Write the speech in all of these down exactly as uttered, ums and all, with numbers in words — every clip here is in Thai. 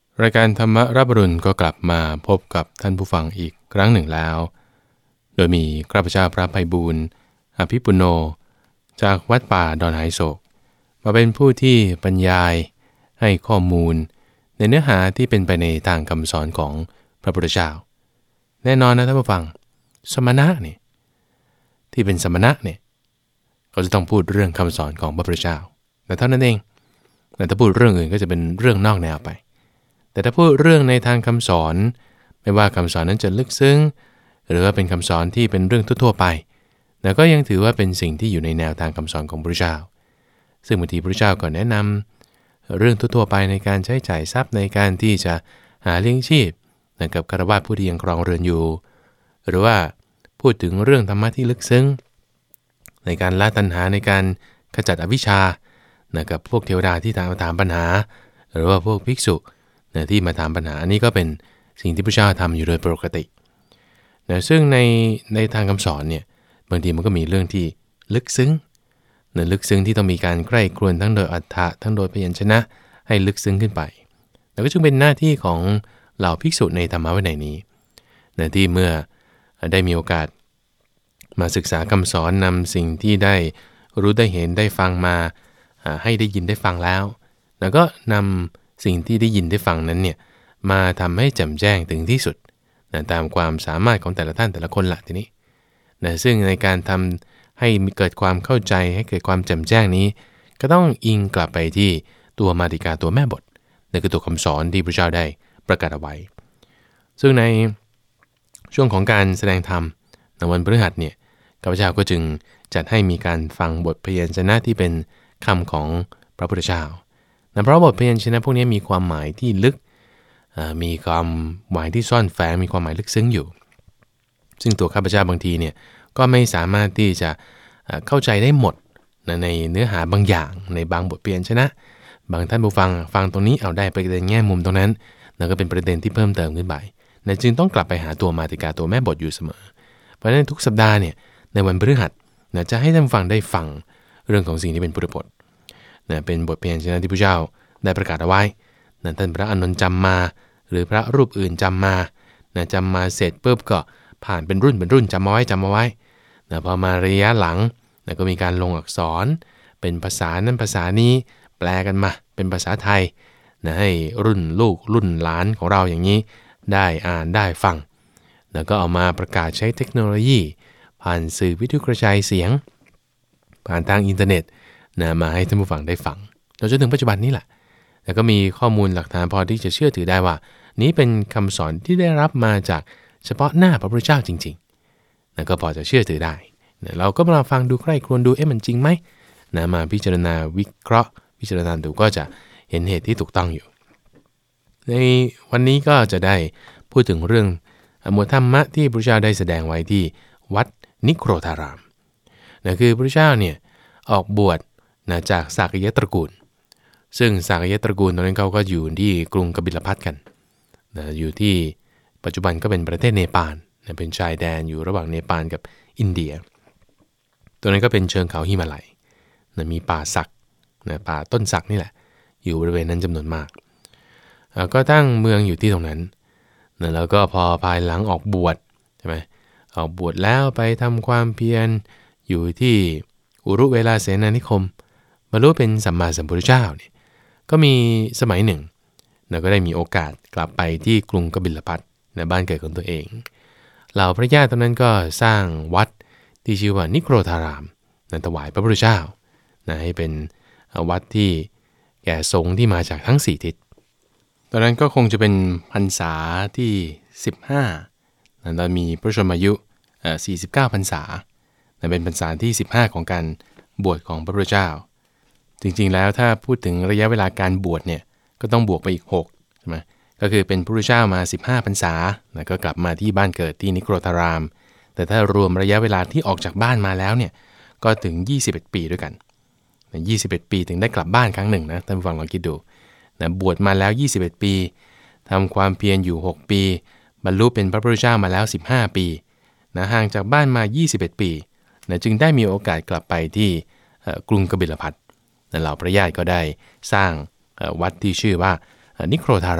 รายการธรรมรับอรุณก็กลับมาพบกับท่านผู้ฟังอีกครั้งหนึ่งแล้วโดยมีข้าพเจ้าพระไพบูลย์อภิปุโนจากวัดป่าดอนไหโศกมาเป็นผู้ที่บรรยายให้ข้อมูลในเนื้อหาที่เป็นไปในทางคำสอนของพระพุทธเจ้าแน่นอนนะท่านผู้ฟังสมณะเนี่ยที่เป็นสมณะเนี่ยเขาจะต้องพูดเรื่องคำสอนของพระพุทธเจ้าแต่เท่านั้นเองแต่ถ้าพูดเรื่องอื่นก็จะเป็นเรื่องนอกแนวไปแต่ถ้าพูดเรื่องในทางคำสอนไม่ว่าคำสอนนั้นจะลึกซึ้งหรือว่าเป็นคำสอนที่เป็นเรื่องทั่วๆไปแต่ก็ยังถือว่าเป็นสิ่งที่อยู่ในแนวทางคำสอนของพระพุทธเจ้าซึ่งบางทีพระพุทธเจ้าก็แนะนำเรื่องทั่วๆไปในการใช้จ่ายทรัพย์ในการที่จะหาเลี้ยงชีพกับฆราวาสผู้ที่ยังครองเรือนอยู่หรือว่าพูดถึงเรื่องธรรมะที่ลึกซึ้งในการละตัณหาในการขจัดอวิชชากับพวกเทวดาที่ถามถามปัญหาหรือว่าพวกภิกษุนะที่มาถามปัญหาอันนี้ก็เป็นสิ่งที่พระเจ้าทำอยู่โดยปกตินะซึ่งในในทางคำสอนเนี่ยบางทีมันก็มีเรื่องที่ลึกซึ้งนะลึกซึ้งที่ต้องมีการใกล้ครวญทั้งโดยอรรถะทั้งโดยพยัญชนะให้ลึกซึ้งขึ้นไปแล้วก็จึงเป็นหน้าที่ของเหล่าภิกษุในธรรมะวินัยนี้นะที่เมื่อได้มีโอกาสมาศึกษาคำสอนนำสิ่งที่ได้รู้ได้เห็นได้ฟังมาให้ได้ยินได้ฟังแล้วแล้วก็นำสิ่งที่ได้ยินได้ฟังนั้นเนี่ยมาทำให้แจ่มแจ้งถึงที่สุดนะตามความสามารถของแต่ละท่านแต่ละคนละทีนี้นะซึ่งในการทำให้เกิดความเข้าใจให้เกิดความแจ่มแจ้งนี้ก็ต้องอิงกลับไปที่ตัวมาติกาตัวแม่บทนั่นคือตัวคำสอนที่พระเจ้าได้ประกาศเอาไว้ซึ่งในช่วงของการแสดงธรรมในวันพฤหัสเนี่ยข้าพเจ้าก็จึงจัดให้มีการฟังบทพยัญชนะที่เป็นคำของพระพุทธเจ้านะเพราะบทพยัญชนะพวกนี้มีความหมายที่ลึกมีความหมายที่ซ่อนแฝงมีความหมายลึกซึ้งอยู่ซึ่งตัวข้าพเจ้าบางทีเนี่ยก็ไม่สามารถที่จะเข้าใจได้หมดนะในเนื้อหาบางอย่างในบางบทพยัญชนะบางท่านผู้ฟังฟังตรงนี้เอาได้ประเด็นแง่มุมตรงนั้นแล้วก็เป็นประเด็นที่เพิ่มเติมขึ้นไปนะจึงต้องกลับไปหาตัวมาติกาตัวแม่บทอยู่เสมอเพราะฉะนั้นทุกสัปดาห์เนี่ยในวันพฤหัสนะจะให้ท่านฟังได้ฟังเรื่องของสิ่งที่เป็นพุทธพจน์นะเป็นบทพยัญชนะที่พระเจ้าได้ประกาศเอาไว้นะท่านพระอานนท์จำมาหรือพระรูปอื่นจำมานะจำมาเสร็จปุ๊บก็ผ่านเป็นรุ่นเป็นรุ่นจำมาไว้จำมาไว้นะพอมาระยะหลังนะก็มีการลงอักษรเป็นภาษานั้นภาษานี้แปลกันมาเป็นภาษาไทยนะให้รุ่นลูกรุ่นหลานของเราอย่างนี้ได้อ่านได้ฟังแล้วก็เอามาประกาศใช้เทคโนโลยีผ่านสื่อวิทยุกระจายเสียงผ่านทางอินเทอร์เน็ตนะมาให้ท่านผู้ฟังได้ฟังจนถึงปัจจุบันนี้แหละแล้วก็มีข้อมูลหลักฐานพอที่จะเชื่อถือได้ว่านี้เป็นคำสอนที่ได้รับมาจากเฉพาะหน้าพระพุทธเจ้าจริงๆนะก็พอจะเชื่อถือได้นะเราก็มาฟังดูใคร่ครวญดูเอ๊ะมันจริงไหมนะมาพิจารณาวิเคราะห์พิจารณาดูก็จะเห็นเหตุที่ถูกต้องอยู่ในวันนี้ก็จะได้พูดถึงเรื่องหมวดธรรมะที่พระพุทธเจ้าได้แสดงไว้ที่วัดนิโครธารามนะคือพระพุทธเจ้าเนี่ยออกบวชนะจากสากยตระกูลซึ่งสากยตระกูลตอนนั้นเขาก็อยู่ที่กรุงกบิลพัสกันนะอยู่ที่ปัจจุบันก็เป็นประเทศเนปาลนะเป็นชายแดนอยู่ระหว่างเนปาลกับอินเดียตัวนั้นก็เป็นเชิงเขาหิมาลัยนะมีป่าสักนะป่าต้นสักนี่แหละอยู่บริเวณนั้นจำนวนมากก็ตั้งเมืองอยู่ที่ตรงนั้นนะแล้วก็พอภายหลังออกบวชใช่ไหมออกบวชแล้วไปทำความเพียรอยู่ที่อุรุเวลาเสนานิคมบรรลุเป็นสัมมาสัมพุทธเจ้าเนี่ยก็มีสมัยหนึ่งเราก็ได้มีโอกาสกลับไปที่กรุงกบิลพัสในบ้านเกิดของตัวเองเหล่าพระญาติตอนนั้นก็สร้างวัดที่ชื่อว่านิโครธารามนั้นถวายพระพุทธเจ้านะให้เป็นวัดที่แก่สงฆ์ที่มาจากทั้งสี่ทิศตอนนั้นก็คงจะเป็นพรรษาที่สิบห้านะตอนมีพระชนมายุสี่สิบเก้าพรรษานะเป็นพรรษาที่สิบห้าของการบวชของพระพุทธเจ้าจริงๆแล้วถ้าพูดถึงระยะเวลาการบวชเนี่ยก็ต้องบวกไปอีกหกใช่ไหมก็คือเป็นพระพุทธเจ้ามาสิบห้าพรรษาแล้วก็กลับมาที่บ้านเกิดที่นิโครธารามแต่ถ้ารวมระยะเวลาที่ออกจากบ้านมาแล้วเนี่ยก็ถึงยี่สิบเอ็ดปีด้วยกันยี่สิบเอ็ดปีถึงได้กลับบ้านครั้งหนึ่งนะท่านผู้ฟังลองคิดดูนะบวชมาแล้วยี่สิบเอ็ดปีทำความเพียรอยู่หกปีบรรลุเป็นพระพุทธเจ้ามาแล้วสิบห้าปีนะห่างจากบ้านมายี่สิบเอ็ดปีนะจึงได้มีโอกาสกลับไปที่กรุงกบิลพัสเหล่าพระญาติก็ได้สร้างวัดที่ชื่อว่านิโครธาราม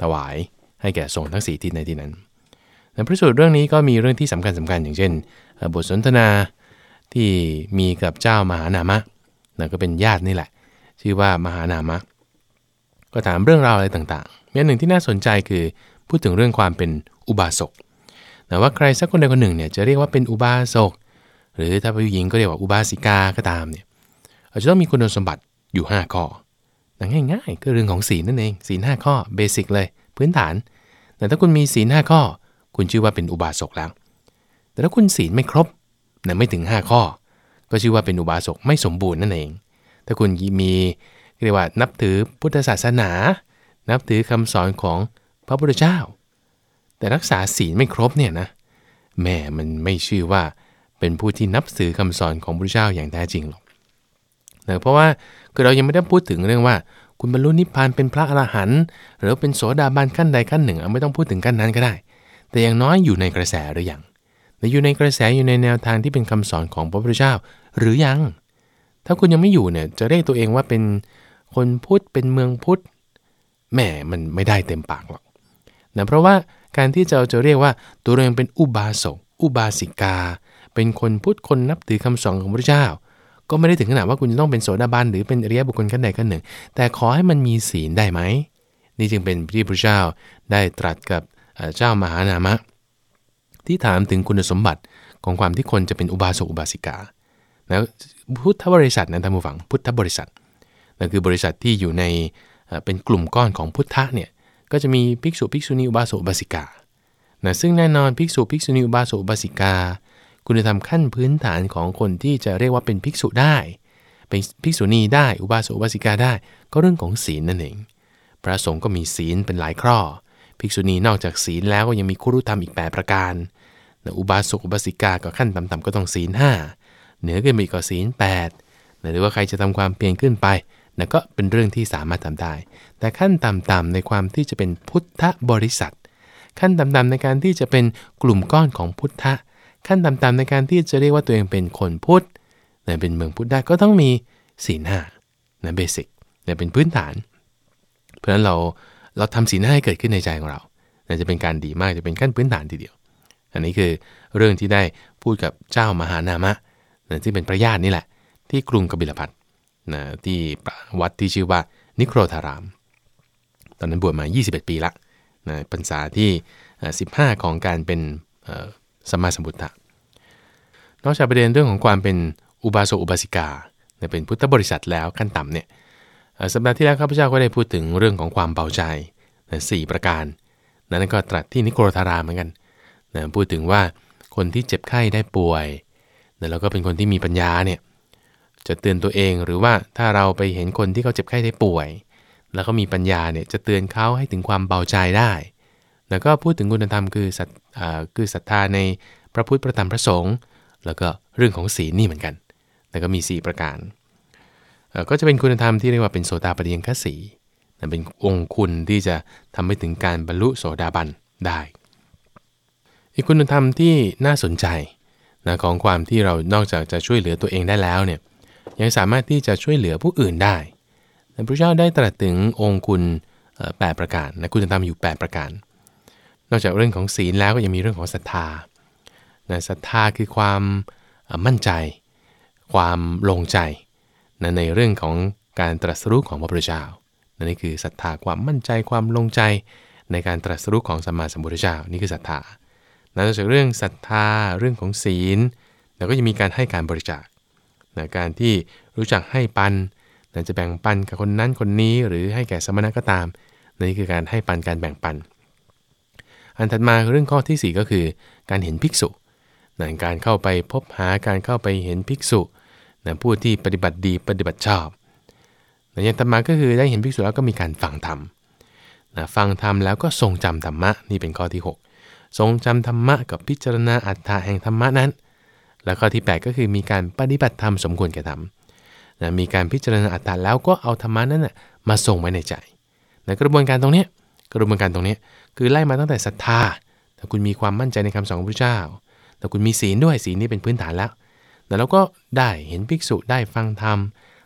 ถวายให้แก่สงฆ์ทั้งสี่ทิศในที่นั้นในพระสูตรเรื่องนี้ก็มีเรื่องที่สำคัญสำคัญอย่างเช่นบทสนทนาที่มีกับเจ้ามหานามะนั่นก็เป็นญาตินี่แหละชื่อว่ามหานามะก็ถามเรื่องราวอะไรต่างๆมีอันหนึ่งที่น่าสนใจคือพูดถึงเรื่องความเป็นอุบาสกแต่ว่าใครสักคนใดคนหนึ่งเนี่ยจะเรียกว่าเป็นอุบาสกหรือถ้าเป็นผู้หญิงก็เรียกว่าอุบาสิกาก็ตามเนี่ยอาจจะต้องมีคุณสมบัติอยู่ห้าข้อง่ายๆก็เรื่องของศีลนั่นเองศีลห้าข้อเบสิกเลยพื้นฐานแต่ถ้าคุณมีศีลห้าข้อคุณชื่อว่าเป็นอุบาสกแล้วแต่ถ้าคุณศีลไม่ครบนะไม่ถึงห้าข้อก็ชื่อว่าเป็นอุบาสกไม่สมบูรณ์นั่นเองถ้าคุณมีเรียกว่านับถือพุทธศาสนานับถือคำสอนของพระพุทธเจ้าแต่รักษาศีลไม่ครบเนี่ยนะแม่มันไม่ชื่อว่าเป็นผู้ที่นับถือคำสอนของพระพุทธเจ้าอย่างแท้จริงหรอกนะเพราะว่าคือเรายังไม่ได้พูดถึงเรื่องว่าคุณบรรลุนิพพานเป็นพระอรหันต์หรือเป็นโสดาบันขั้นใดขั้นหนึ่งไม่ต้องพูดถึงขั้นนั้นก็ได้แต่อย่างน้อยอยู่ในกระแสหรือยังอยู่ในกระแสอยู่ในแนวทางที่เป็นคำสอนของพระพุทธเจ้าหรือยังถ้าคุณยังไม่อยู่เนี่ยจะเรียกตัวเองว่าเป็นคนพุทธเป็นเมืองพุทธแหมมันไม่ได้เต็มปากหรอกนะเพราะว่าการที่เราจะเรียกว่าตัวเองเป็นอุบาสกอุบาสิกาเป็นคนพุทธคนนับถือคำสอนของพระพุทธเจ้าก็ไม่ได้ถึงขนาดว่าคุณจะต้องเป็นโสดาบันหรือเป็นอริยบุคคลขั้นใดขั้นหนึ่งแต่ขอให้มันมีศีลได้ไหมนี่จึงเป็นที่พระเจ้าได้ตรัสกับเจ้ามหานามะที่ถามถึงคุณสมบัติของความที่คนจะเป็นอุบาสกอุบาสิกาแล้วพุทธบริษัทนะท่านผู้ฟังพุทธบริษัทนั่นคือบริษัทที่อยู่ในเป็นกลุ่มก้อนของพุทธะเนี่ยก็จะมีภิกษุภิกษุณีอุบาสกอุบาสิกานะซึ่งแน่นอนภิกษุภิกษุณีอุบาสกอุบาสิกาคุณธรรมขั้นพื้นฐานของคนที่จะเรียกว่าเป็นภิกษุได้เป็นภิกษุณีได้อุบาสกอุบาสิกาได้ก็เรื่องของศีลนั่นเองพระสงฆ์ก็มีศีลเป็นหลายข้อภิกษุณีนอกจากศีลแล้วก็ยังมีคุรุธรรมอีกแปดประการนะอุบาสกอุบาสิกาก็ขั้นต่ำๆก็ต้องศีลห้าเหนือขึ้นไปก็ศีลแปดนะหรือว่าใครจะทำความเพียรขึ้นไปนะก็เป็นเรื่องที่สามารถทำได้แต่ขั้นต่ำๆในความที่จะเป็นพุทธบริษัทขั้นต่ำๆในการที่จะเป็นกลุ่มก้อนของพุทธะขั้นต่ำๆในการที่จะเรียกว่าตัวเองเป็นคนพุทธนะเป็นเมืองพุทธได้ก็ต้องมีศีลห้านะเบสิกนะเป็นพื้นฐานเพราะฉะนั้นเราเราทำศีลห้าให้เกิดขึ้นในใจของเรานะจะเป็นการดีมากจะเป็นขั้นพื้นฐานทีเดียวอันนี้คือเรื่องที่ได้พูดกับเจ้ามหานามะนะที่เป็นพระญาตินี่แหละที่กรุงกบิลพัสนะที่วัดที่ชื่อว่านิโครธารามตอนนั้นบวชมายี่สิบเอ็ดปีละนะพรรษาที่สิบห้าของการเป็นสัมมาสัมพุทธะนอกจากประเด็นเรื่องของความเป็นอุบาสกอุบาสิกาเป็นพุทธบริษัทแล้วขั้นต่ำเนี่ยสัปดาห์ที่แล้วข้าพเจ้าก็ได้พูดถึงเรื่องของความเบาใจสี่ประการนั้นก็ตรัสที่นิโครธารามเหมือนกันนะพูดถึงว่าคนที่เจ็บไข้ได้ป่วยนะแล้วก็เป็นคนที่มีปัญญาเนี่ยจะเตือนตัวเองหรือว่าถ้าเราไปเห็นคนที่เขาเจ็บไข้ได้ป่วยแล้วก็มีปัญญาเนี่ยจะเตือนเขาให้ถึงความเบาใจได้แล้วก็พูดถึงคุณธรรมคือศรัทธาคือศรัทธาในพระพุทธพระธรรมพระสงฆ์แล้วก็เรื่องของศีลนี่เหมือนกันแล้วก็มีสี่ประการก็จะเป็นคุณธรรมที่เรียกว่าเป็นโสดาปัฏฐิยังคสีเป็นองค์คุณที่จะทำให้ถึงการบรรลุโสดาบันได้อีกคุณธรรมที่น่าสนใจนะของความที่เรานอกจากจะช่วยเหลือตัวเองได้แล้วเนี่ยยังสามารถที่จะช่วยเหลือผู้อื่นได้พระพุทธเจ้าได้ตรัสถึงองค์คุณแปดประการนะคุณธรรมอยู่แปดประการนอกจากเรื่องของศีลแล้วก็ยังมีเรื่องของศรัทธานะศรัทธาคือความมั่นใจความลงใจนะในเรื่องของการตรัสรู้ของพระพุทธเจ้านี่คือศรัทธาความมั่นใจความลงใจในการตรัสรู้ของสัมมาสัมพุทธเจ้านี่คือศรัทธานอกจากเรื่องศรัทธาเรื่องของศีลแล้วก็จะมีการให้การบริจาคนะการที่รู้จักให้ปันนะจะแบ่งปันกับคนนั้นคนนี้หรือให้แก่สมณะก็ตามนี่คือการให้ปันการแบ่งปันอันถัดมาเรื่องข้อที่สี่ก็คือการเห็นภิกษุนะการเข้าไปพบหาการเข้าไปเห็นภิกษุนะผู้ที่ปฏิบัติดีปฏิบัติชอบนะอย่างถัดมาก็คือได้เห็นภิกษุแล้วก็มีการฟังธรรมนะฟังธรรมแล้วก็ทรงจำธรรมะนี่เป็นข้อที่หกทรงจำธรรมะกับพิจารณาอัตถะแห่งธรรมะนั้นแล้วข้อที่แปดก็คือมีการปฏิบัติธรรมสมควรแก่ธรรมนะมีการพิจารณาอัตถะแล้วก็เอาธรรมะนั้นนะมาส่งไว้ในใจในกระบวนการตรงนี้กระบวนการตรงนี้คือไล่มาตั้งแต่ศรัทธาถ้าคุณมีความมั่นใจในคำสอนของพระเจ้าแต่คุณมีศีลด้วยศีลนี่เป็นพื้นฐานแล้วแล้วเราก็ได้เห็นภิกษุได้ฟังธรรม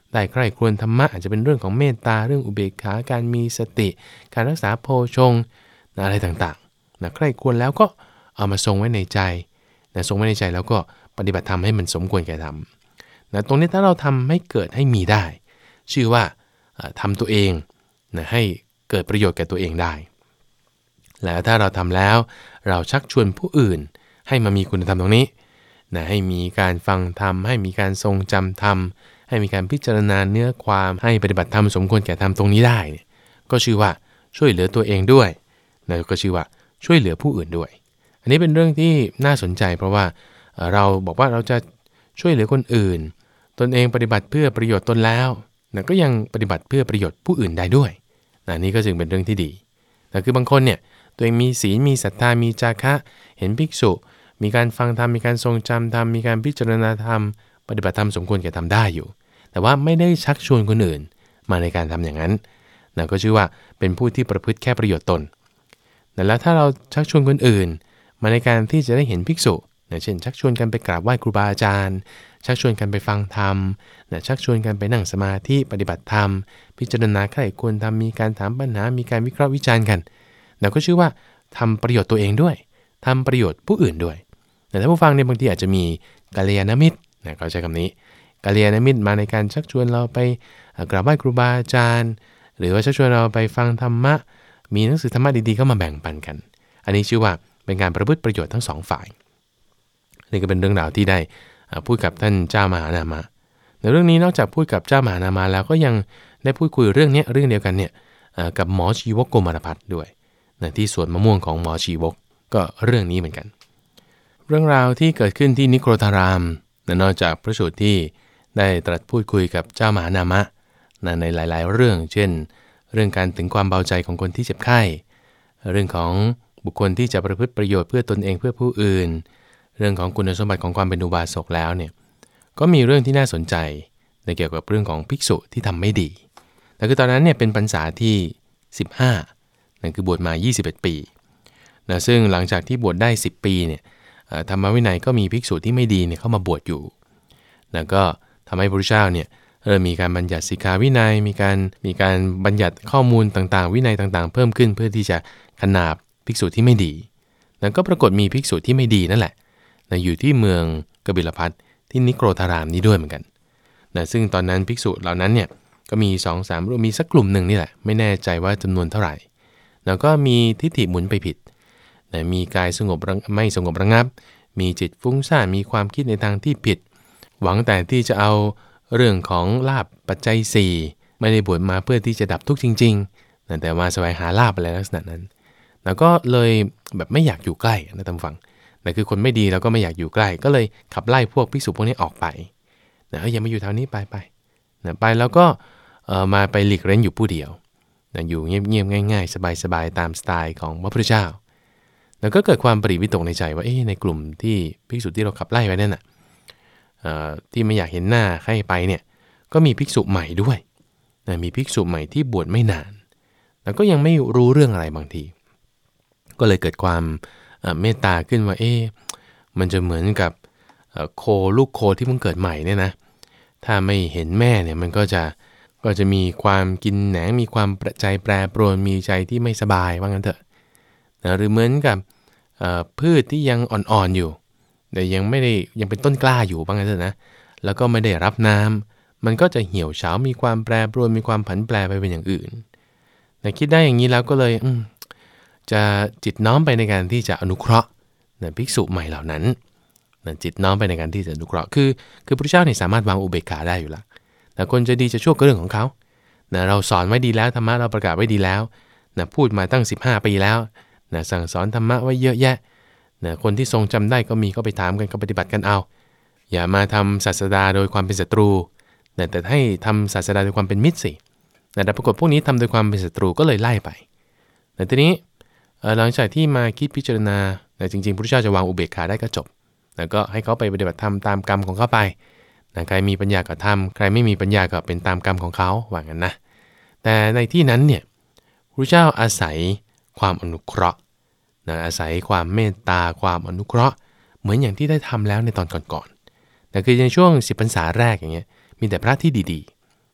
ได้ใคร่ครวญธรรมะอาจจะเป็นเรื่องของเมตตาเรื่องอุเบกขาการมีสติการรักษาโพชงนะอะไรต่างๆนะใคร่ครวญแล้วก็เอามาทรงไว้ในใจนะทรงไว้ในใจแล้วก็ปฏิบัติธรรมให้มันสมควรแก่ธรรมนะตรงนี้ถ้าเราทำให้เกิดให้มีได้ชื่อว่าทำตัวเองนะให้เกิดประโยชน์แก่ตัวเองได้แล้วถ้าเราทำแล้วเราชักชวนผู้อื่นให้มามีคุณธรรมตรงนี้นะให้มีการฟังธรรมให้มีการทรงจำธรรมให้มีการพิจารณาเนื้อความให้ปฏิบัติธรรมสมควรแก่ธรรมตรงนี้ได้ก็ชื่อว่าช่วยเหลือตัวเองด้วยนะก็ชื่อว่าช่วยเหลือผู้อื่นด้วยอันนี้เป็นเรื่องที่น่าสนใจเพราะว่าเราบอกว่าเราจะช่วยเหลือคนอื่นตนเองปฏิบัติเพื่อประโยชน์ตนแล้วนะก็ยังปฏิบัติเพื่อประโยชน์ผู้อื่นได้ด้วยนะนี่ก็จึงเป็นเรื่องที่ดีแต่คือบางคนเนี่ยตัวเองมีศีลมีศรัทธามีจาคะเห็นภิกษุมีการฟังธรรมมีการทรงจำธรรมมีการพิจารณาธรรมปฏิบัติธรรมสมควรแก่ทำได้อยู่แต่ว่าไม่ได้ชักชวนคนอื่นมาในการทำอย่างนั้นนะก็ชื่อว่าเป็นผู้ที่ประพฤติแค่ประโยชน์ตนแล้วถ้าเราชักชวนคนอื่นมาในการที่จะได้เห็นภิกษุนะเช่นชักชวนกันไปกราบไหว้ครูบาอาจารย์ชักชวนกันไปฟังธรรมนะชักชวนกันไปนั่งสมาธิปฏิบัติธรรมพิจารณาใคร่ควรทำมีการถามปัญหามีการวิเคราะห์วิจารณ์กันเราก็ชื่อว่าทำประโยชน์ตัวเองด้วยทำประโยชน์ผู้อื่นด้วยแต่ถ้าผู้ฟังเนี่ยบางทีอาจจะมีกัลยาณมิตรนะเขาใช้คำนี้กัลยาณมิตรมาในการชักชวนเราไปกราบไหว้ครูบาอาจารย์หรือว่าชักชวนเราไปฟังธรรมะมีหนังสือธรรมะดีๆเข้ามาแบ่งปันกันอันนี้ชื่อว่าเป็นการประพฤติประโยชน์ทั้งสองฝ่ายนี่ก็เป็นเรื่องราวที่ได้พูดกับท่านเจ้ามหานามะในเรื่องนี้นอกจากพูดกับเจ้ามหานามะแล้วก็ยังได้พูดคุยเรื่องนี้เรื่องเดียวกันเนี่ยกับหมอชีวกโกมารพัฒน์ด้วยนะที่สวนมะม่วงของหมอชีวกก็เรื่องนี้เหมือนกันเรื่องราวที่เกิดขึ้นที่นิโครธารามนะนอกจากพระสูตรที่ได้ตรัสพูดคุยกับเจ้ามหานามะนะในหลายๆเรื่องเช่นเรื่องการถึงความเบาใจของคนที่เจ็บไข้เรื่องของบุคคลที่จะประพฤติประโยชน์เพื่อตนเองเพื่อผู้อื่นเรื่องของคุณสมบัติของความเป็นอุบาสกแล้วเนี่ยก็มีเรื่องที่น่าสนใจในเกี่ยวกับเรื่องของภิกษุที่ทำไม่ดีแต่คือตอนนั้นเนี่ยเป็นพรรษาที่สิบห้านั่นคือบวชมายี่สิบเอ็ดปีนะซึ่งหลังจากที่บวชได้สิบปีเนี่ยธรรมวินัยก็มีภิกษุที่ไม่ดีเนี่ยเข้ามาบวชอยู่แล้วก็ทำให้พระพุทธเจ้าเนี่ยเริ่มมีการบัญญัติสิกขาวินัยมีการมีการบัญญัติข้อมูลต่างๆวินัยต่างๆเพิ่มขึ้นเพื่อที่จะขนาบภิกษุที่ไม่ดีแล้วก็ปรากฏมีภิกษุที่ไม่ดีนั่นแหละนะอยู่ที่เมืองกบิลพัสต์ที่นิโครธารามนี้ด้วยเหมือนกันนะซึ่งตอนนั้นภิกษุเหล่านั้นเนี่ยก็มี สองสาม รูปมีสักกลุ่มหนึ่งนี่แหละไม่แน่ใจว่าจำนวนเท่าไหร่แล้วก็มีทิฏฐิหมุนไปผิดนะมีกายสงบไม่สงบระงับมีจิตฟุ้งซ่านมีความคิดในทางที่ผิดหวังแต่ที่จะเอาเรื่องของลาภปัจจัยสี่ไม่ได้บวชมาเพื่อที่จะดับทุกข์จริงๆนะแต่มาแสวงหาลาภอะไรลักษณะนั้นแล้วก็เลยแบบไม่อยากอยู่ใกล้นะท่านฟังแต่คือคนไม่ดีแล้วก็ไม่อยากอยู่ใกล้ก็เลยขับไล่พวกภิกษุพวกนี้ออกไปนะเอ้ยอย่ามาอยู่แถวนี้ไปไปนะไปแล้วก็เอ่อมาไปหลีกเร้นอยู่ผู้เดียวนะอยู่เงียบๆง่ายๆสบายๆตามสไตล์ของพระพุทธเจ้าแล้วก็เกิดความปริวิตกในใจว่าเอ๊ะในกลุ่มที่ภิกษุที่เราขับไล่ไว้นั่นน่ะเอ่อที่ไม่อยากเห็นหน้าใครไปเนี่ยก็มีภิกษุใหม่ด้วยนะมีภิกษุใหม่ที่บวชไม่นานแล้วก็ยังไม่รู้เรื่องอะไรบางทีก็เลยเกิดความเมตตาขึ้นว่าเอ๊ะมันจะเหมือนกับโคลูกโคที่เพิ่งเกิดใหม่เนี่ยนะถ้าไม่เห็นแม่เนี่ยมันก็จะก็จะมีความกินแหนงมีความใจแปรปรวนมีใจที่ไม่สบายว่างั้นเถอะนะหรือเหมือนกับพืชที่ยังอ่อนๆอยู่แต่ยังไม่ได้ยังเป็นต้นกล้าอยู่ว่างั้นเถอะนะแล้วก็ไม่ได้รับน้ำมันก็จะเหี่ยวเฉามีความแปรปรวนมีความผันแปรไปเป็นอย่างอื่นแต่คิดได้อย่างนี้แล้วก็เลยจะจิตน้อมไปในการที่จะอนุเคราะห์นะภิกษุใหม่เหล่านั้นนะจิตน้อมไปในการที่จะอนุเคราะห์คือคือพระเจ้าเนี่ยสามารถวางอุเบกขาได้อยู่แล้วแต่คนจะดีจะชั่วก็เรื่องของเขานะเราสอนไว้ดีแล้วธรรมะเราประกาศไว้ดีแล้วนะพูดมาตั้งสิบห้าปีแล้วนะสั่งสอนธรรมะไว้เยอะแยะนะคนที่ทรงจำได้ก็มีก็ไปถามกันก็ปฏิบัติกันเอาอย่ามาทำศาสดาโดยความเป็นศัตรูนะแต่ให้ทำศาสดาโดยความเป็นมิตรสินะแต่ปรากฏพวกนี้ทำโดยความเป็นศัตรูก็เลยไล่ไปแต่ทีนี้หลังจากที่มาคิดพิจารณาแต่จริงๆพระพุทธเจ้าจะวางอุเบกขาได้ก็จบแล้วก็ให้เขาไปปฏิบัติธรรมตามกรรมของเขาไปนะใครมีปัญญาก็ทำใครไม่มีปัญญาก็เป็นตามกรรมของเขาว่างั้นนะแต่ในที่นั้นเนี่ยพระพุทธเจ้าอาศัยความอนุเคราะห์นะอาศัยความเมตตาความอนุเคราะห์เหมือนอย่างที่ได้ทำแล้วในตอนก่อนๆแต่คือในช่วงสิบพรรษาแรกอย่างเงี้ยมีแต่พระที่ดี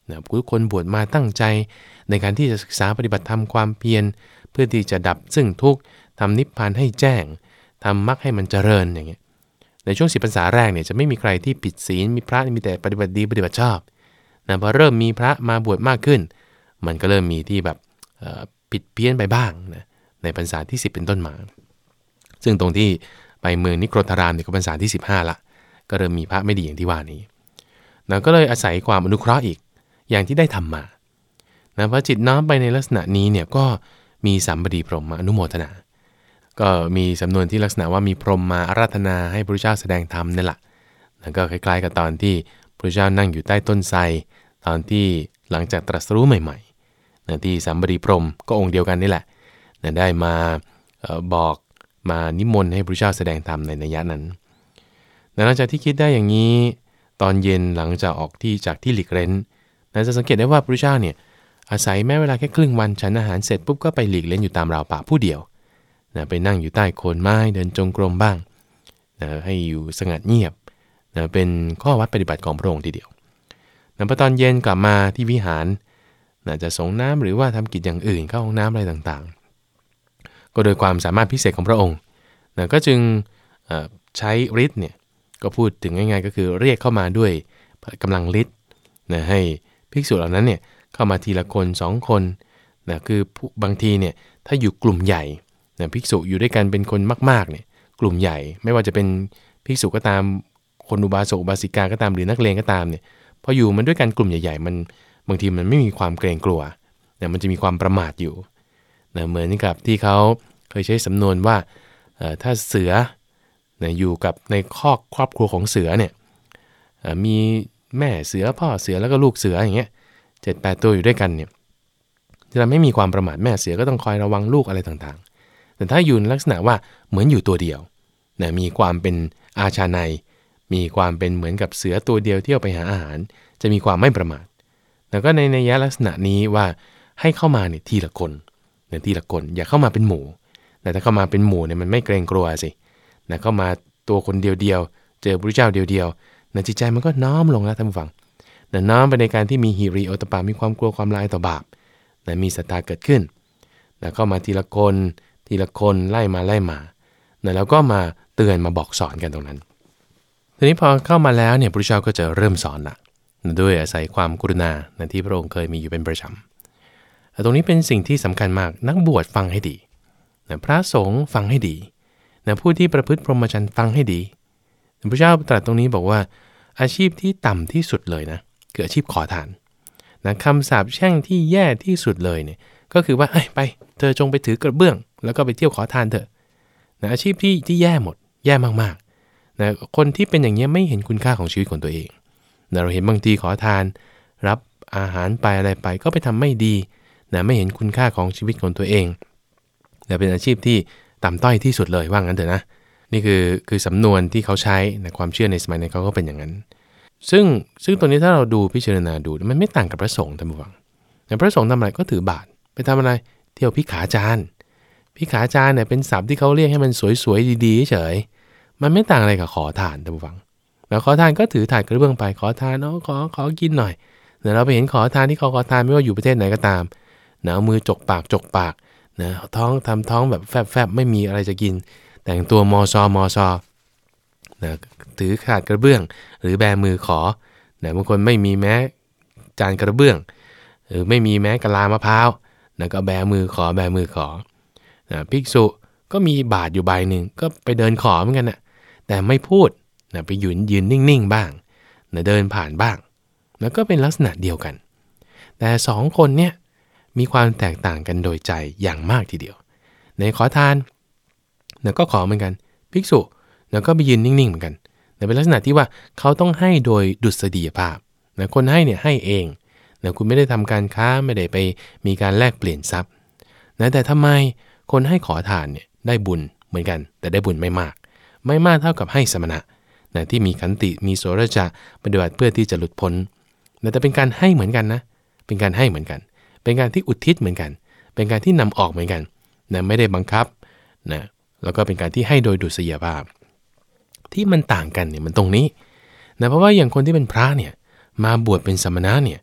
นะทุกคนบวชมาตั้งใจในการที่จะศึกษาปฏิบัติธรรมความเพียรเพื่อที่จะดับซึ่งทุกข์ทำนิพพานให้แจ้งทำมรรคให้มันเจริญอย่างเงี้ยในช่วงสิบพรรษาแรกเนี่ยจะไม่มีใครที่ผิดศีลมีพระมีแต่ปฏิบัติดีปฏิบัติชอบนะพอเริ่มมีพระมาบวชมากขึ้นมันก็เริ่มมีที่แบบผิดเพี้ยนไปบ้างนะในพรรษาที่สิบเป็นต้นมาซึ่งตรงที่ไปเมืองนิโครธารามเนี่ยก็พรรษาที่สิบห้าละก็เริ่มมีพระไม่ดีอย่างที่ว่านี้นะก็เลยอาศัยความอนุเคราะห์อีกอย่างที่ได้ทำมานะพอจิตน้อมไปในลักษณะนี้เนี่ยก็มีสัมบดีพรหมมาอนุโมทนาก็มีสำนวนที่ลักษณะว่ามีพรหมมาอาราธนาให้พระพุทธเจ้าแสดงธรรมนั่นแหละแล้วก็คล้ายๆกับตอนที่พระพุทธเจ้านั่งอยู่ใต้ต้นไทรตอนที่หลังจากตรัสรู้ใหม่ๆนะที่สัมบดีพรหมก็องค์เดียวกันนี่แหละนะได้มาเอ่อบอกมานิมนต์ให้พระพุทธเจ้าแสดงธรรมในนัยยะนั้นหลังจากที่คิดได้อย่างนี้ตอนเย็นหลังจากออกที่จากที่หลีกเร้นนะจะสังเกตได้ว่าพระพุทธเจ้าเนี่ยอาศัยแม้เวลาแค่ครึ่งวันฉันอาหารเสร็จปุ๊บก็ไปหลีกเล่นอยู่ตามราวป่าผู้เดียวนะไปนั่งอยู่ใต้โคนไม้เดินจงกรมบ้างนะให้อยู่สงัดเงียบนะเป็นข้อวัดปฏิบัติของพระองค์ทีเดียวนะพอตอนเย็นกลับมาที่วิหารนะจะส่งน้ำหรือว่าทำกิจอย่างอื่นเข้าห้องน้ำอะไรต่างๆก็โดยความสามารถพิเศษของพระองค์นะก็จึงใช้ฤทธิ์เนี่ยก็พูดถึงง่ายๆก็คือเรียกเข้ามาด้วยกำลังฤทธิ์นะให้ภิกษุเหล่านั้นเนี่ยเข้ามาทีละคนสองคนนะคือบางทีเนี่ยถ้าอยู่กลุ่มใหญ่นะภิกษุอยู่ด้วยกันเป็นคนมากๆเนี่ยกลุ่มใหญ่ไม่ว่าจะเป็นภิกษุก็ตามคนอุบาสกอุบาสิกาก็ตามหรือนักเลงก็ตามเนี่ยพออยู่มันด้วยกันกลุ่มใหญ่ๆมันบางทีมันไม่มีความเกรงกลัวนะมันจะมีความประมาทอยู่นะเหมือนกับที่เขาเคยใช้สำนวนว่าถ้าเสือนะอยู่กับในครอบครอบครัวของเสือเนี่ยมีแม่เสือพ่อเสือแล้วก็ลูกเสืออย่างเงี้ยเจ็ดแปดตัวอยู่ด้วยกันเนี่ยจะทำให้มีความประมาทแม่เสือก็ต้องคอยระวังลูกอะไรต่างๆแต่ถ้าอยู่ในลักษณะว่าเหมือนอยู่ตัวเดียวนะมีความเป็นอาชาไนยมีความเป็นเหมือนกับเสือตัวเดียวเที่ยวไปหาอาหารจะมีความไม่ประมาทแล้วก็ในนัยลักษณะนี้ว่าให้เข้ามาเนี่ยทีละคนเนี่ยทีละคนอย่าเข้ามาเป็นหมู่แต่ถ้าเข้ามาเป็นหมู่เนี่ยมันไม่เกรงกลัวสินะเข้ามาตัวคนเดียวๆเจอพระพุทธเจ้าเดียวๆนะจิตใจมันก็น้อมลงแล้วท่านผู้ฟังนะน้อมไปในการที่มีหิริโอตปามีความกลัวความละอายต่อบาปนะมีศรัทธาเกิดขึ้นนะเข้ามาทีละคนทีละคนไล่มาไล่มานะแล้วก็มาเตือนมาบอกสอนกันตรงนั้นทีนี้พอเข้ามาแล้วเนี่ยพระพุทธเจ้าก็จะเริ่มสอนละนะด้วยอาศัยความกรุณานะที่พระองค์เคยมีอยู่เป็นประจำแต่ตรงนี้เป็นสิ่งที่สำคัญมากนักบวชฟังให้ดีนะพระสงฆ์ฟังให้ดีนะผู้ที่ประพฤติพรหมจรรย์ฟังให้ดีพระพุทธเจ้าตรัสตรงนี้บอกว่าอาชีพที่ต่ำที่สุดเลยนะคืออาชีพขอทานนะคำสาปแช่งที่แย่ที่สุดเลยเนี่ยก็คือว่าไปเธอจงไปถือกระเบื้องแล้วก็ไปเที่ยวขอทานเถอะนะอาชีพที่ที่แย่หมดแย่มากๆนะคนที่เป็นอย่างนี้ไม่เห็นคุณค่าของชีวิตของตัวเองนะเราเห็นบางทีขอทานรับอาหารไปอะไรไปก็ไปทำไม่ดีนะไม่เห็นคุณค่าของชีวิตของตัวเองนะเป็นอาชีพที่ต่ำต้อยที่สุดเลยว่างั้นเถอะนะนี่คือคือสำนวนที่เขาใช้นะความเชื่อในสมัยนั้นเขาก็เป็นอย่างนั้นซึ่งซึ่งตัวนี้ถ้าเราดูพิจารณาดูมันไม่ต่างกับพระสงฆ์ท่านผู้ฟังแต่พระสงฆ์ทำอะไรก็ถือบาตรไปทำอะไรเที่ยวพิขาจารพิขาจารเนี่ยเป็นศัพท์ที่เขาเรียกให้มันสวยๆดีๆเฉยมันไม่ต่างอะไรกับขอทานท่านผู้ฟังแล้วขอทานก็ถือถาดกระเบื้องไปขอทานเนาะขอขอกินหน่อยเดี๋ยวเราไปเห็นขอทานที่เขาขอทานไม่ว่าอยู่ประเทศไหนก็ตามเนาะมือจกปากจกปากนะท้องทำท้องแบบแฟบๆไม่มีอะไรจะกินแต่งตัวมอซอมอซอนะถือถาดกระเบื้องหรือแบมือขอนะบางคนไม่มีแม้จานกระเบื้องหรือไม่มีแม้กะลามะพร้าวนะก็แบมือขอแบมือขอนะภิกษุก็มีบาทอยู่ใบหนึ่งก็ไปเดินขอเหมือนกันนะแต่ไม่พูดนะไปยืนยืนนิ่งๆบ้างนะเดินผ่านบ้างแล้วก็เป็นลักษณะเดียวกันแต่สองคนเนี่ยมีความแตกต่างกันโดยใจอย่างมากทีเดียวในขอทานนะก็ขอเหมือนกันภิกษุนะก็ไปยืนนิ่งๆเหมือนกันแต่เป็นลักษณะที่ว่าเขาต้องให้โดยดุษฎียภาพนะคนให้เนี่ยให้เองนะคุณไม่ได้ทำการค้าไม่ได้ไปมีการแลกเปลี่ยนทรัพย์นะแต่ทำไมคนให้ขอทานเนี่ยได้บุญเหมือนกันแต่ได้บุญไม่มากไม่มากเท่ากับให้สมณะนะที่มีขันติมีโสรจะปฏิบัติเพื่อที่จะหลุดพ้นนะแต่เป็นการให้เหมือนกันนะเป็นการให้เหมือนกันเป็นการที่อุทิศเหมือนกันเป็นการที่นำออกเหมือนกันนะไม่ได้บังคับนะแล้วก็เป็นการที่ให้โดยดุษยภาพที่มันต่างกันเนี่ยมันตรงนี้นะเพราะว่าอย่างคนที่เป็นพระเนี่ยมาบวชเป็นสมณะเนี่ย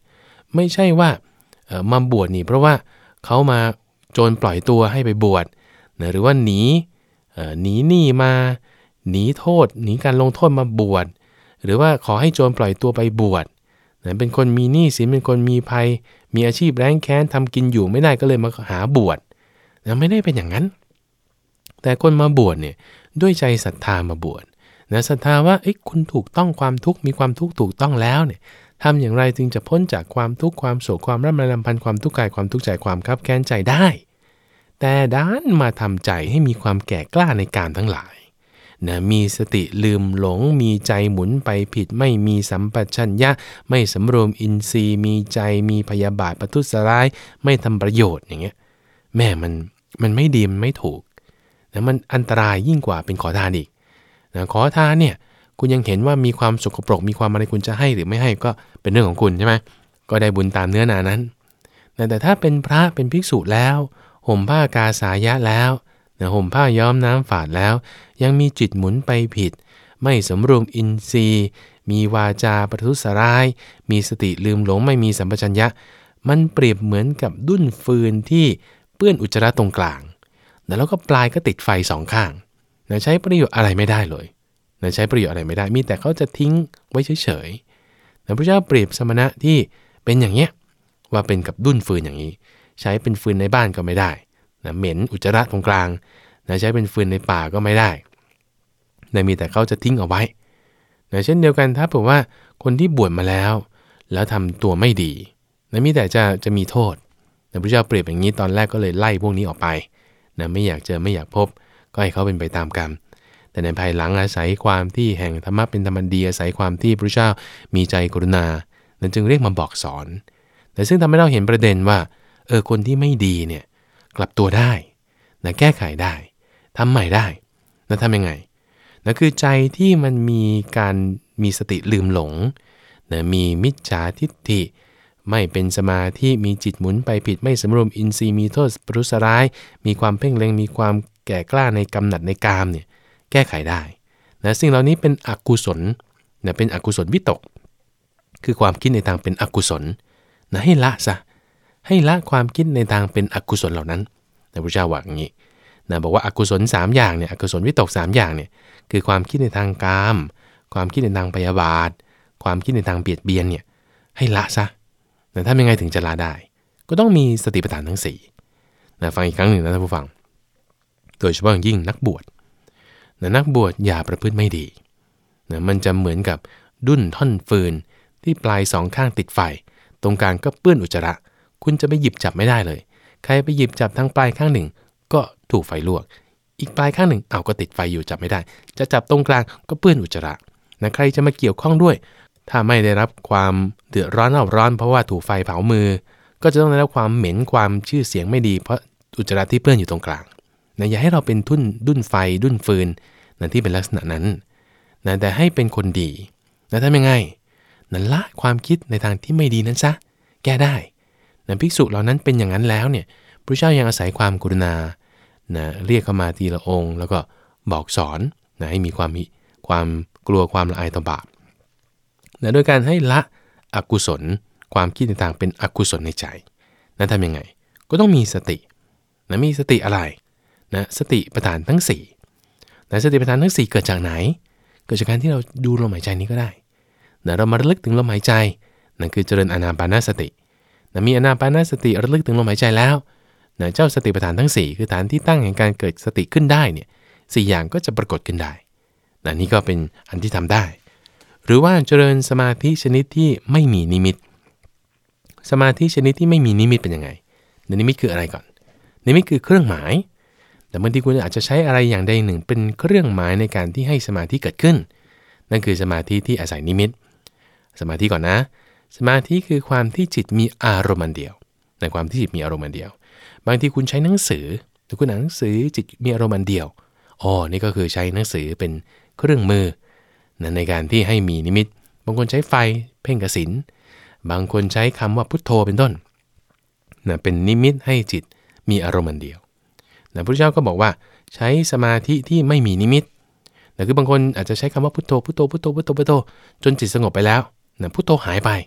ไม่ใช่ว่าเอ่อมาบวชนี่เพราะว่าเขามาโจรปล่อยตัวให้ไปบวชนะหรือว่าหนีเอ่อหนีหนี้มาหนีโทษหนีการลงโทษมาบวชหรือว่าขอให้โจรปล่อยตัวไปบวชนะเป็นคนมีหนี้สินเป็นคนมีภัยมีอาชีพแร้งแค้นทำกินอยู่ไม่ได้ก็เลยมาหาบวชนะไม่ได้เป็นอย่างนั้นแต่คนมาบวชเนี่ยด้วยใจศรัทธามาบวชนะศรัทธาว่าเอ้ยคุณถูกต้องความทุกข์มีความทุกข์ถูกต้องแล้วเนี่ยทำอย่างไรจึงจะพ้นจากความทุกข์ความโศกความร่ำไรรำพันความทุกข์กายความทุกข์ใจความคับแค้นใจได้แต่ด้านมาทำใจให้มีความแก่กล้าในการทั้งหลายนะมีสติลืมหลงมีใจหมุนไปผิดไม่มีสัมปชัญญะไม่สำรวมอินทรีย์มีใจมีพยาบาทประทุษร้ายไม่ทำประโยชน์อย่างเงี้ยแม่มันมันไม่ดีมันไม่ถูกนะมันอันตรายยิ่งกว่าเป็นขอทานอีกนะขอทานเนี่ยคุณยังเห็นว่ามีความสกปรกมีความอะไรคุณจะให้หรือไม่ให้ก็เป็นเรื่องของคุณใช่ไหมก็ได้บุญตามเนื้อนานั้นนะแต่ถ้าเป็นพระเป็นภิกษุแล้วห่มผ้ากาสายะแล้วนะห่มผ้าย้อมน้ำฝาดแล้วยังมีจิตหมุนไปผิดไม่สำรวมอินทรีย์มีวาจาประทุษร้ายมีสติลืมหลงไม่มีสัมปชัญญะมันเปรียบเหมือนกับดุ้นฟืนที่เปื้อนอุจจาระตรงกลางแล้วก็ปลายก็ติดไฟสองข้างนะใช้ประโยชน์อะไรไม่ได้เลยนะใช้ประโยชน์อะไรไม่ได้มีแต่เขาจะทิ้งไว้เฉยๆนะพระเจ้าเปรียบสมณะที่เป็นอย่างเงี้ยว่าเป็นกับดุ้นฟืนอย่างนี้ใช้เป็นฟืนในบ้านก็ไม่ได้นะเหม็นอุจจาระตรงกลางนะใช้เป็นฟืนในป่าก็ไม่ได้นะมีแต่เขาจะทิ้งเอาไว้นะเช่นเดียวกันถ้าเผื่อว่าคนที่บวชมาแล้วแล้วทำตัวไม่ดีนะมีแต่จะจะมีโทษนะพระเจ้าเปรียบอย่างนี้ตอนแรกก็เลยไล่พวกนี้ออกไปนะไม่อยากเจอไม่อยากพบก็ให้เขาเป็นไปตามกรรมแต่ในภายหลังอาศัยความที่แห่งธรรมะเป็นธรรมดีอาศัยความที่พระเจ้ามีใจกรุณานั้นจึงเรียกมาบอกสอนแต่ซึ่งทำให้เราเห็นประเด็นว่าเออคนที่ไม่ดีเนี่ยกลับตัวได้นะแก้ไขได้ทำใหม่ได้นะทำยังไงนะคือใจที่มันมีการมีสติลืมหลงนะมีมิจฉาทิฏฐิไม่เป็นสมาธิมีจิตหมุนไปผิดไม่สำรวมอินทรีย์มีโทษประทุษร้ายมีความเพ่งเล็งมีความแก่กล้าในกำหนัดในกามเนี่ยแก้ไขได้นะสิ่งเหล่านี้เป็นอกุศลนะเป็นอกุศลวิตกคือความคิดในทางเป็นอกุศลนะให้ละซะให้ละความคิดในทางเป็นอกุศลเหล่านั้นพระพุทธเจ้าว่าอย่างนี้นะบอกว่าอกุศลสามอย่างเนี่ยอกุศลวิตกสามอย่างเนี่ยคือความคิดในทางกามความคิดในทางพยาบาทความคิดในทางเบียดเบียนเนี่ยให้ละซะนะทำยังไงถึงจะละได้ก็ต้องมีสติปัฏฐานทั้งสี่นะฟังอีกครั้งหนึ่งนะท่านผู้ฟังโดยเฉพาะอย่างยิ่งนักบวชนะนักบวชอย่าประพฤติไม่ดีนะมันจะเหมือนกับดุ้นท่อนฟืนที่ปลายสองข้างติดไฟตรงกลางก็เปื้อนอุจจาระคุณจะไปหยิบจับไม่ได้เลยใครไปหยิบจับทางปลายข้างหนึ่งก็ถูกไฟลวกอีกปลายข้างหนึ่งเอาก็ติดไฟอยู่จับไม่ได้จะจับตรงกลางก็เปื้อนอุจจาระนะใครจะมาเกี่ยวข้องด้วยถ้าไม่ได้รับความเดือดร้อนเอาร้อนเพราะว่าถูกไฟเผามือก็จะต้องได้รับความเหม็นความชื่อเสียงไม่ดีเพราะอุจจาระที่เปื้อนอยู่ตรงกลางนะอย่าให้เราเป็นทุ่นดุ้นไฟดุ้นฟืนนะที่เป็นลักษณะนั้นนะแต่ให้เป็นคนดีนะทำยังไงนั้นละความคิดในทางที่ไม่ดีนั้นซะแก้ได้นะภิกษุเหล่านั้นเป็นอย่างนั้นแล้วเนี่ยพระเจ้ายังอาศัยความกรุณานะเรียกเข้ามาทีละองค์แล้วก็บอกสอนนะให้มีความความกลัวความละอายต่อบาปนะโดยการให้ละอกุศลความคิดในทางเป็นอกุศลในใจนั้นทำยังไงก็ต้องมีสตินะมีสติอะไรนะสติปัฏฐานทั้งสี่นะสติปัฏฐานทั้งสี่เกิดจากไหนเกิดจากการที่เราดูลมหายใจนี้ก็ได้นะเรามาระลึกถึงลมหายใจนั่นคือเจริญอานาปานสตินะมีอานาปานสติระลึกถึงลมหายใจแล้วนะเจ้าสติปัฏฐานทั้งสี่คือฐานที่ตั้งแห่งการเกิดสติขึ้นได้เนี่ยสี่อย่างก็จะปรากฏขึ้นได้นะนี่ก็เป็นอันที่ทำได้หรือว่าเจริญสมาธิชนิดที่ไม่มีนิมิตสมาธิชนิดที่ไม่มีนิมิตเป็นยังไงนิมิตคืออะไรก่อนนิมิตคือเครื่องหมายแต่บางทีคุณอาจจะใช้อะไรอย่างใดหนึ่งเป็นเครื่องหมายในการที่ให้สมาธิเกิดขึ้นนั่นคือสมาธิที่อาศัยนิมิตสมาธิก่อนนะสมาธิคือความที่จิตมีอารมณ์เดียวในความที่จิตมีอารมณ์เดียวบางทีคุณใช้หนังสือหรือคุณอ่านหนังสือจิตมีอารมณ์เดียวอ๋อนี่ก็คือใช้หนังสือเป็นเครื่องมือในการที่ให้มีนิมิตบางคนใช้ไฟเพ่งกสิณบางคนใช้คำว่าพุทโธเป็นต้นนะเป็นนิมิตให้จิตมีอารมณ์เดียวนะพระพุทธเจ้าก็บอกว่าใช้สมาธิที่ไม่มีนิมิตแต่คือบางคนอาจจะใช้คำว่าพุทโธพุทโธพุทโธพุทโธพุทโธจนจิตสงบไปแล้วนะพุทโธหายไป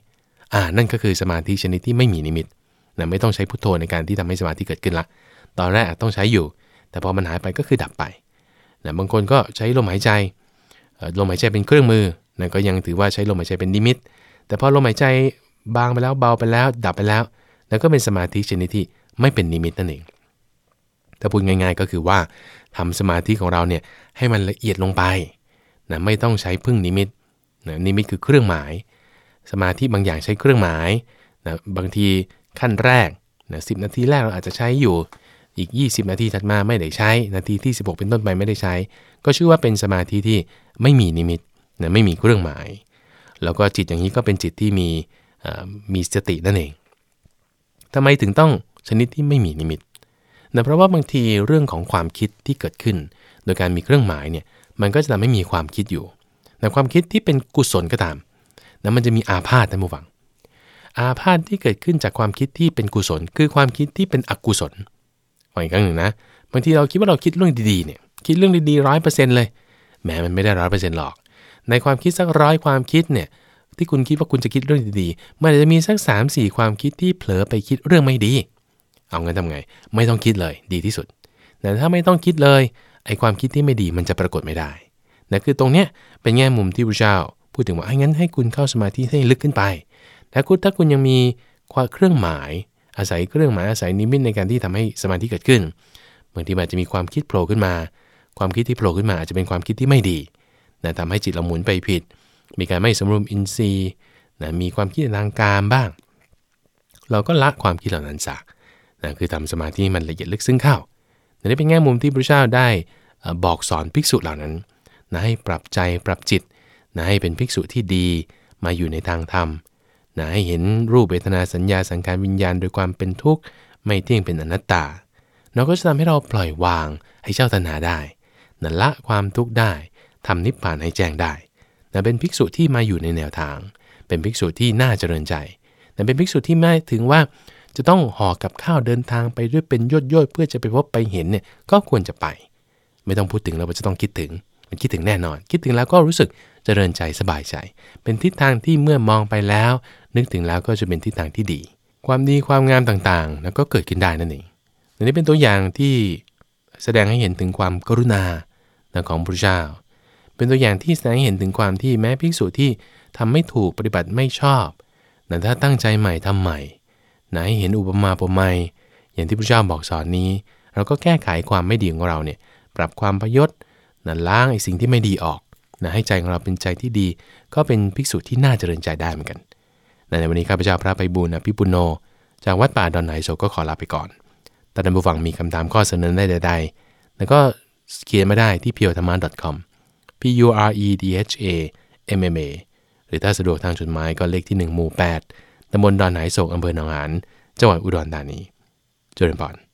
อ่านั่นก็คือสมาธิชนิดที่ไม่มีนิมิตนะไม่ต้องใช้พุทโธในการที่ทำให้สมาธิเกิดขึ้นละตอนแรกต้องใช้อยู่แต่พอมันหายไปก็คือดับไปนะบางคนก็ใช้ลมหายใจลมหายใจเป็นเครื่องมือนะก็ยังถือว่าใช้ลมหายใจเป็นนิมิตแต่พอลมหายใจบางไปแล้วเบาไปแล้วดับไปแล้วแล้วก็เป็นสมาธิชนิดที่ไม่เป็นนิมิตนั่นเองถ้าพูดง่ายๆก็คือว่าทำสมาธิของเราเนี่ยให้มันละเอียดลงไปนะไม่ต้องใช้พึ่งนิมิตนะนิมิตคือเครื่องหมายสมาธิบางอย่างใช้เครื่องหมายนะบางทีขั้นแรกนะสิบนาทีแรกเราอาจจะใช้อยู่อีกยี่สิบนาทีถัดมาไม่ได้ใช้นาทีที่สิบหกเป็นต้นไปไม่ได้ใช้ก็ชื่อว่าเป็นสมาธิที่ไม่มีนิมิตนะไม่มีเครื่องหมายแล้วก็จิตอย่างนี้ก็เป็นจิตที่มีมีสตินั่นเองทำไมถึงต้องชนิดที่ไม่มีนิมิตนะเพราะว่าบางทีเรื่องของความคิดที่เกิดขึ้นโดยการมีเครื่องหมายเนี่ยมันก็จะทำให้มีความคิดอยู่แต่ความคิดที่เป็นกุศลก็ตามนะมันจะมีอาพาธท่านผู้ฟังอาพาธที่เกิดขึ้นจากความคิดที่เป็นกุศลคือความคิดที่เป็นอกุศลอีกครั้งหนึ่งนะบางทีเราคิดว่าเราคิดเรื่องดีๆเนี่ยคิดเรื่องดีๆร้อยเปอร์เซ็นต์เลยแม้มันไม่ได้ร้อยเปอร์เซ็นต์หรอกในความคิดสักร้อยความคิดเนี่ยที่คุณคิดว่าคุณจะคิดเรื่องดีๆมันจะมีสัก สามสี่ ความคิดที่เผลอไปคิดเรื่องไม่ดีเอางั้นทำไงไม่ต้องคิดเลยดีที่สุดแต่ถ้าไม่ต้องคิดเลยไอ้ความคิดที่ไม่ดีมันจะปรากฏไม่ได้นะคือตรงเนี้ยเป็นแง่มุมที่พระเจ้าพูดถึงว่างั้นให้คุณเข้าสมาธิให้ลึกขึ้นไปถ้าคุณถ้าคุณยังมีเครื่องหมายอาศัยเครื่องหมายอาศัยนิมิตในการที่ทำให้สมาธิเกิดขึ้นบางทีมันจะมีความคิดโผล่ขึ้นมาความคิดที่โผล่ขึ้นมาอาจจะเป็นความคิดที่ไม่ดีนะทำให้จิตเราหมุนไปผิดมีการไม่สำรวมอินทรีย์นะมีความคิดทางการบ้างเราก็ละความคิดเหล่านั้นซะนะคือทำสมาธิมันละเอียดลึกซึ้งเข้าแต่นี่เป็นแง่มุมที่พระเจ้าได้บอกสอนภิกษุเหล่านั้นนะให้ปรับใจปรับจิตนะให้เป็นภิกษุที่ดีมาอยู่ในทางธรรมนะให้เห็นรูปเวทนาสัญญาสังขารวิญญาณโดยความเป็นทุกข์ไม่เที่ยงเป็นอนัตตาเราก็จะทำให้เราปล่อยวางให้เจ้าตัณหาได้นะละความทุกข์ได้ทำนิพพานให้แจ้งได้นะเป็นภิกษุที่มาอยู่ในแนวทางเป็นภิกษุที่น่าเจริญใจนะเป็นภิกษุที่ไม่ถึงว่าจะต้องห่อกับข้าวเดินทางไปด้วยเป็นย่อยๆเพื่อจะไปพบไปเห็นเนี่ยก็ควรจะไปไม่ต้องพูดถึงเราจะต้องคิดถึงมันคิดถึงแน่นอนคิดถึงแล้วก็รู้สึกเจริญใจสบายใจเป็นทิศทางที่เมื่อมองไปแล้วนึกถึงแล้วก็จะเป็นทิศทางที่ดีความดีความงามต่างๆแล้วก็เกิดขึ้นได้นั่นเองอันนี้เป็นตัวอย่างที่แสดงให้เห็นถึงความกรุณาของพระเจ้าเป็นตัวอย่างที่แสดงให้เห็นถึงความที่แม้ภิกษุที่ทำไม่ถูกปฏิบัติไม่ชอบแต่ถ้าตั้งใจใหม่ทำใหม่นะให้เห็นอุปมาอุปไมยอย่างที่พระเจ้าบอกสอนนี้เราก็แก้ไขความไม่ดีของเราเนี่ยปรับความพยศนะล้างไอ้สิ่งที่ไม่ดีออกนะให้ใจของเราเป็นใจที่ดีก็เป็นภิกษุที่น่าเจริญใจได้เหมือนกันในวันนี้ข้าพเจ้าพระไพบูลย์อภิปุโนจากวัดป่าดอนไหโศกก็ขอลาไปก่อนถ้าท่านผู้ฟังมีคำถามข้อเสนอใดๆแล้วก็เขียนมาได้ที่ พี โอ ธรรมะ ดอท คอม p u r e d h a m m a หรือถ้าสะดวกทางจดหมายก็เลขที่หนึ่งหมู่แปดตำบลดอนไหโศกอำเภอหนองหานจังหวัดอุดรธานีเจริญพร